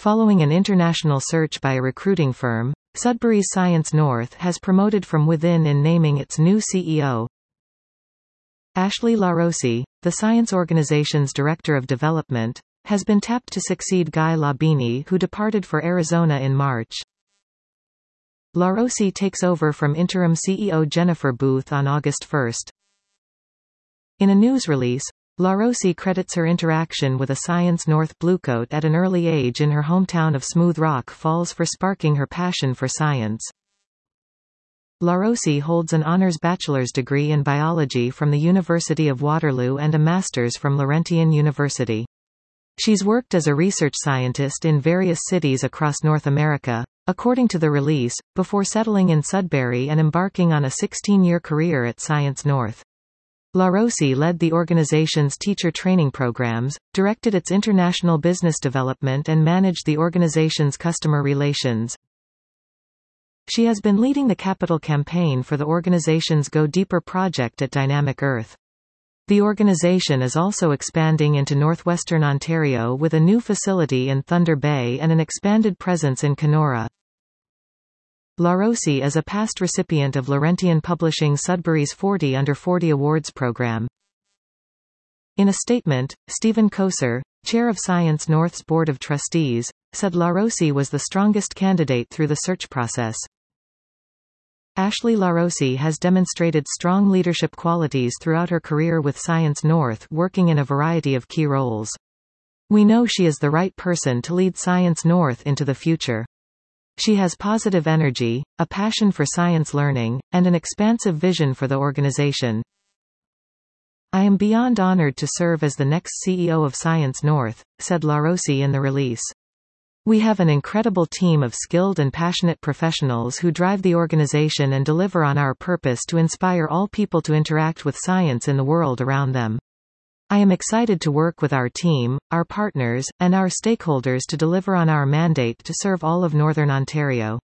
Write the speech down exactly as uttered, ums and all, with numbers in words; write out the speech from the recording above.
Following an international search by a recruiting firm, Sudbury's Science North has promoted from within in naming its new C E O. Ashley LaRossi, the science organization's Director of Development, has been tapped to succeed Guy Labini, who departed for Arizona in March. LaRossi takes over from interim C E O Jennifer Booth on August first. In a news release, LaRossi credits her interaction with a Science North Bluecoat at an early age in her hometown of Smooth Rock Falls for sparking her passion for science. LaRossi holds an honors bachelor's degree in biology from the University of Waterloo and a master's from Laurentian University. She's worked as a research scientist in various cities across North America, according to the release, before settling in Sudbury and embarking on a sixteen-year career at Science North. LaRossi led the organization's teacher training programs, directed its international business development and managed the organization's customer relations. She has been leading the capital campaign for the organization's Go Deeper project at Dynamic Earth. The organization is also expanding into northwestern Ontario with a new facility in Thunder Bay and an expanded presence in Kenora. LaRossi is a past recipient of Laurentian Publishing Sudbury's forty under forty Awards program. In a statement, Stephen Koser, chair of Science North's Board of Trustees, said LaRossi was the strongest candidate through the search process. Ashley LaRossi has demonstrated strong leadership qualities throughout her career with Science North, working in a variety of key roles. We know she is the right person to lead Science North into the future. She has positive energy, a passion for science learning, and an expansive vision for the organization. I am beyond honored to serve as the next C E O of Science North, said LaRossi in the release. We have an incredible team of skilled and passionate professionals who drive the organization and deliver on our purpose to inspire all people to interact with science in the world around them. I am excited to work with our team, our partners, and our stakeholders to deliver on our mandate to serve all of Northern Ontario.